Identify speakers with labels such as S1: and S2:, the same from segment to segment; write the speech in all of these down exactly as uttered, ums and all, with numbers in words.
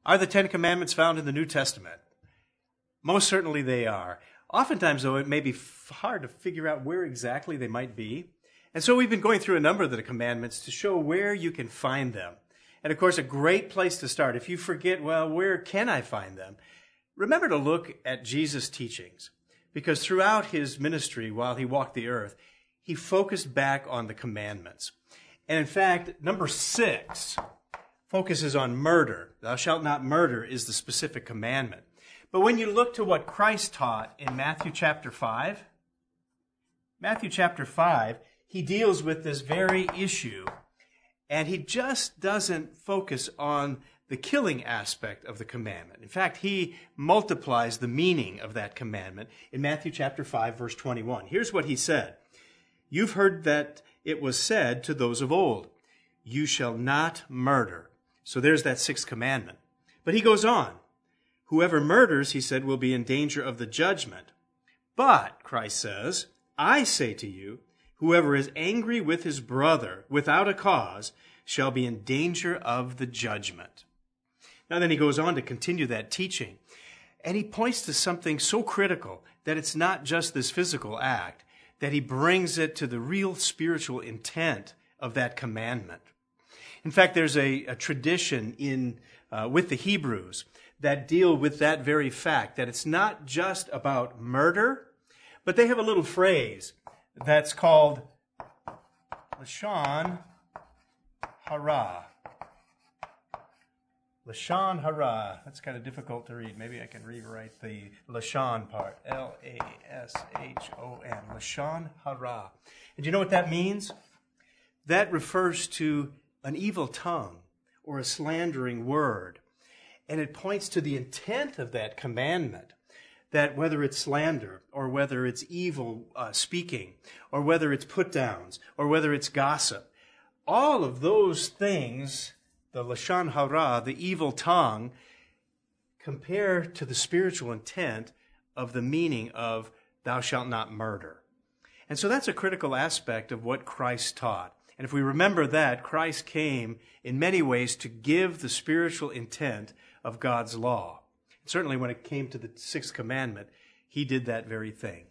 S1: Are the Ten Commandments found in the New Testament? Most certainly they are. Oftentimes, though, it may be f- hard to figure out where exactly they might be. And so we've been going through a number of the commandments to show where you can find them. And of course, a great place to start, if you forget, well, where can I find them? Remember to look at Jesus' teachings. Because throughout his ministry, while he walked the earth, he focused back on the commandments. And in fact, number six focuses on murder. Thou shalt not murder is the specific commandment. But when you look to what Christ taught in Matthew chapter five, Matthew chapter five, he deals with this very issue, and he just doesn't focus on the killing aspect of the commandment. In fact, he multiplies the meaning of that commandment in Matthew chapter five, verse twenty-one. Here's what he said. You've heard that it was said to those of old, you shall not murder. So there's that sixth commandment. But he goes on. Whoever murders, he said, will be in danger of the judgment. But, Christ says, I say to you, whoever is angry with his brother without a cause shall be in danger of the judgment. Now then he goes on to continue that teaching. And he points to something so critical that it's not just this physical act, that he brings it to the real spiritual intent of that commandment. In fact, there's a, a tradition in uh, with the Hebrews that deal with that very fact, that it's not just about murder, but they have a little phrase that's called Lashon Hara. Lashon Hara. That's kind of difficult to read. Maybe I can rewrite the Lashon part. L A S H O N. Lashon Hara. And do you know what that means? That refers to an evil tongue or a slandering word. And it points to the intent of that commandment, that whether it's slander or whether it's evil uh, speaking or whether it's put-downs or whether it's gossip, all of those things, the Lashon Hara, the evil tongue, compare to the spiritual intent of the meaning of thou shalt not murder. And so that's a critical aspect of what Christ taught. And if we remember that, Christ came in many ways to give the spiritual intent of God's law. Certainly when it came to the sixth commandment, he did that very thing.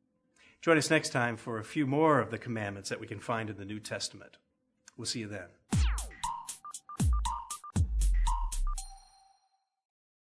S1: Join us next time for a few more of the commandments that we can find in the New Testament. We'll see you then.